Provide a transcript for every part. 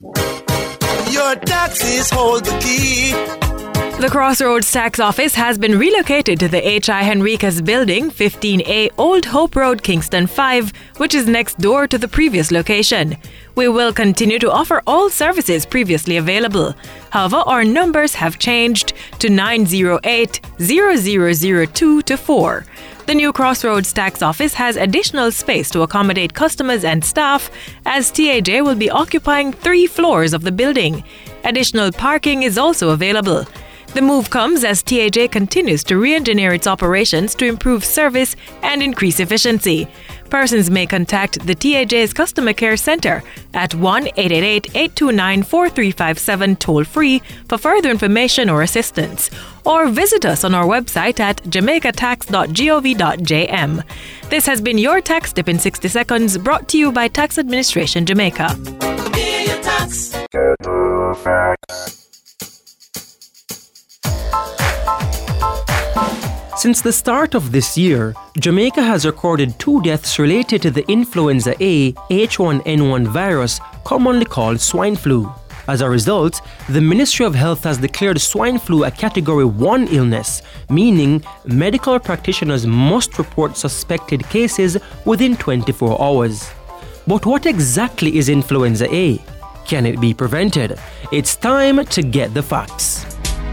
Your taxes hold the key. The Crossroads Tax Office has been relocated to the H.I. Henricus Building, 15A Old Hope Road, Kingston 5, which is next door to the previous location. We will continue to offer all services previously available. However, our numbers have changed to 908-0002-4. The new Crossroads Tax Office has additional space to accommodate customers and staff, as TAJ will be occupying 3 floors of the building. Additional parking is also available. The move comes as TAJ continues to re-engineer its operations to improve service and increase efficiency. Persons may contact the TAJ's Customer Care Center at 1-888-829-4357 toll-free for further information or assistance, or visit us on our website at jamaicatax.gov.jm. This has been your Tax Tip in 60 Seconds, brought to you by Tax Administration Jamaica. Pay your tax. Since the start of this year, Jamaica has recorded 2 deaths related to the influenza A H1N1 virus, commonly called swine flu. As a result, the Ministry of Health has declared swine flu a Category 1 illness, meaning medical practitioners must report suspected cases within 24 hours. But what exactly is influenza A? Can it be prevented? It's time to get the facts.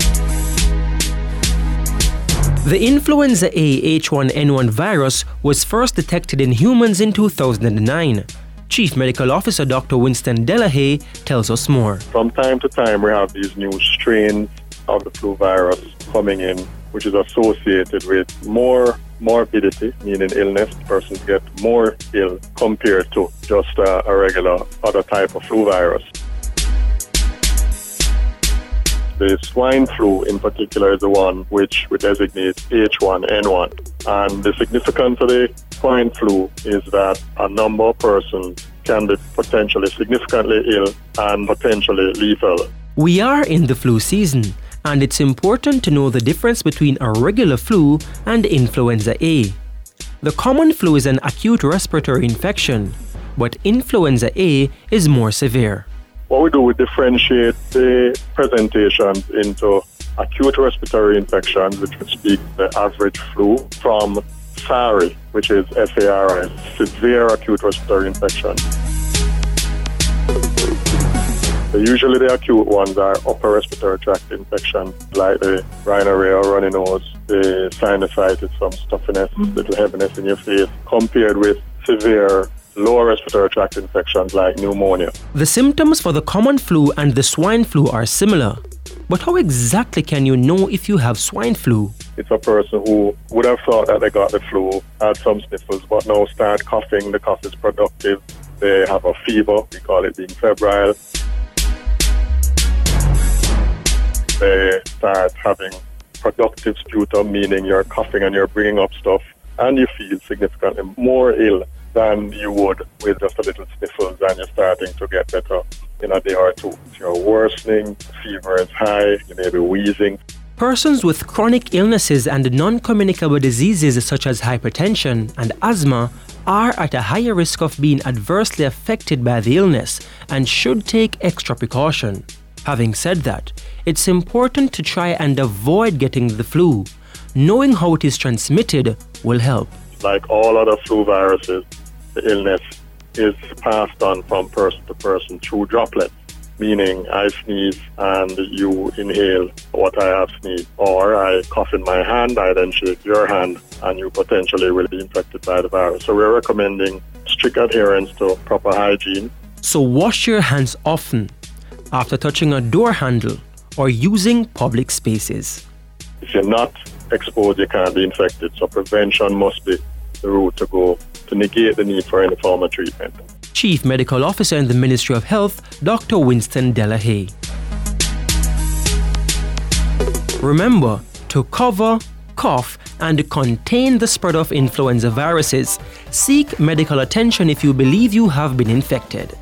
The influenza A H1N1 virus was first detected in humans in 2009. Chief Medical Officer Dr. Winston Delahaye tells us more. From time to time, we have these new strains of the flu virus coming in, which is associated with more morbidity, meaning illness. Persons get more ill compared to just a regular other type of flu virus. The swine flu in particular is the one which we designate H1N1. And the significance of the swine flu is that a number of persons can be potentially significantly ill and potentially lethal. We are in the flu season, and it's important to know the difference between a regular flu and influenza A. The common flu is an acute respiratory infection, but influenza A is more severe. What we do, we differentiate the presentations into acute respiratory infections, which would speak the average flu, from SARI, which is SARI, severe acute respiratory infection. Usually the acute ones are upper respiratory tract infections, like the rhinorrhea or runny nose, the sinusitis, some stuffiness, little heaviness in your face, compared with severe lower respiratory tract infections like pneumonia. The symptoms for the common flu and the swine flu are similar. But how exactly can you know if you have swine flu? It's a person who would have thought that they got the flu, had some sniffles, but now start coughing. The cough is productive. They have a fever. We call it being febrile. They start having productive sputum, meaning you're coughing and you're bringing up stuff, and you feel significantly more ill than you would with just a little sniffles, and you're starting to get better in a day or two. You're worsening, fever is high, you may be wheezing. Persons with chronic illnesses and non-communicable diseases such as hypertension and asthma are at a higher risk of being adversely affected by the illness and should take extra precaution. Having said that, it's important to try and avoid getting the flu. Knowing how it is transmitted will help. Like all other flu viruses, the illness is passed on from person to person through droplets, meaning I sneeze and you inhale what I have sneezed, or I cough in my hand, I then shake your hand, and you potentially will be infected by the virus. So we're recommending strict adherence to proper hygiene. So wash your hands often after touching a door handle or using public spaces. If you're not exposed, you can't be infected. So prevention must be the route to go to negate the need for any form of treatment. Chief Medical Officer in the Ministry of Health, Dr. Winston Delahaye. Remember to cover, cough, and contain the spread of influenza viruses. Seek medical attention if you believe you have been infected.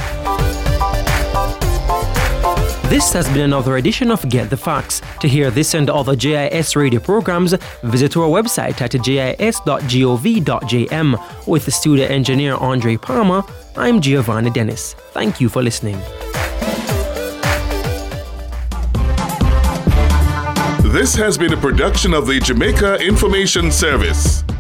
This has been another edition of Get the Facts. To hear this and other JIS radio programs, visit our website at jis.gov.jm. With the studio engineer Andre Palmer, I'm Giovanni Dennis. Thank you for listening. This has been a production of the Jamaica Information Service.